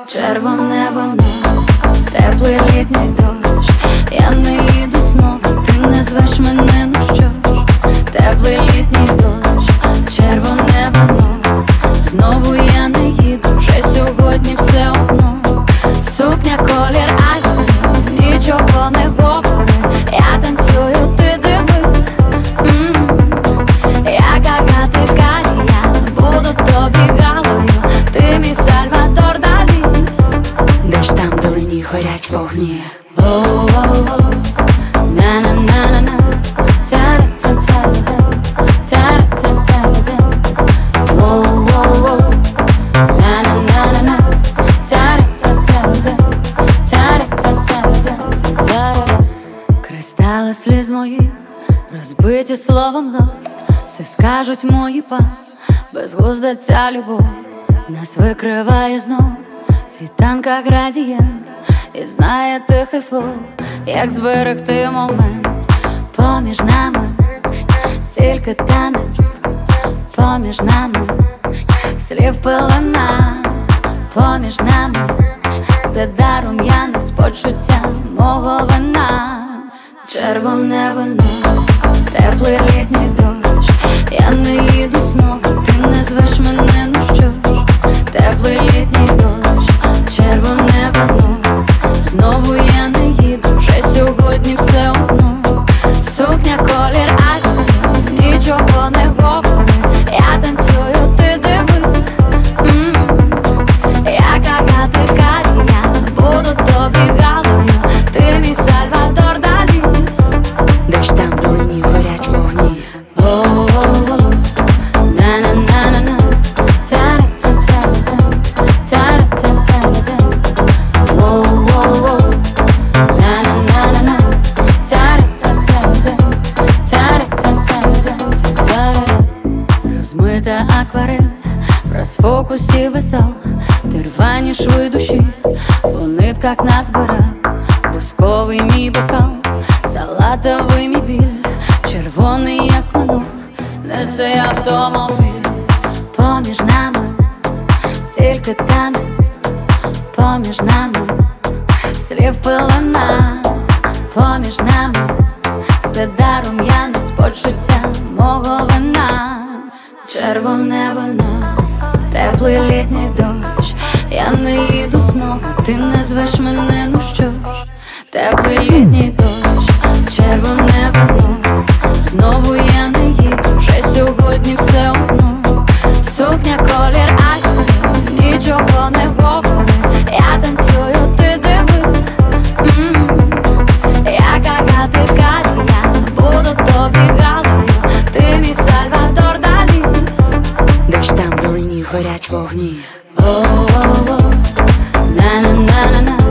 Червоне вино, теплий літній дощ. Я не їду знову, ти не звеш мене, ну що ж. Теплий літній дощ, червоне вино. Знову я не їду, вже сьогодні все одно. Сукня, колір, айфон, нічого не говорить. Я танцюю, ти диви. Я гага, ти Калі, я буду тобі галою. Ти мій Сальвадор Далі. Десь там вдалині горять вогні. О-о-о, на-на-на-на-на, тара-та-та-та, тара-та-та-та. О-о-о, на-на-на-на-на, тара-та-та-та, тара-та-та-та. Кристали сліз моїх, розбиті словом лоб. Все скажуть мої па, безглузда ця любов. Нас викриває знов, світанка градієнт. І знає тихий флоу, як зберегти момент. Поміж нами тільки танець, поміж нами слів пилина, поміж нами стида рум'янець, почуття мого вина. Червоне вино, теплий літній дощ. Я не їду знову, ти не звеш мене, ну що ж. Теплий літній дощ, червоне вино. Знову я не їду, вже сьогодні все одно. Сукня, колір, айфон, нічого не говорить. Я танцюю, ти диви. Я гага, ти Калі, я буду тобі галою. Ти мій Сальвадор Далі. Десь там вдалині горять вогні. О-о-о, на-на-на-на-на, тара-та-та-та, тара-та-та-та. О-о-о, на-на-на-на-на, тара-та-та-та, тара-та-та-та. Розмита акварель, розфокусі весел. Ти рвані шви душі, по нитках назбирав. Бусковий мій бокал, салатовий мій біль. Червоний, як вино, несе автомобіль. Поміж нами тільки танець, поміж нами слів пилина, поміж нами стида рум'янець, почуття мого вина. Червоне вино, теплий літній дощ. Я не їду знову, ти не звеш мене, ну що ж. Теплий літній дощ, червоне вино. Знову я не їду, вже сьогодні все одно. Сукня, колір, айфон, нічого не говорить. Я танцюю, ти диви. Я гага, ти Калі, я буду тобі галою. Ти мій Сальвадор Далі. Десь там вдалині горять вогні. О-о-о, на-на-на-на-на.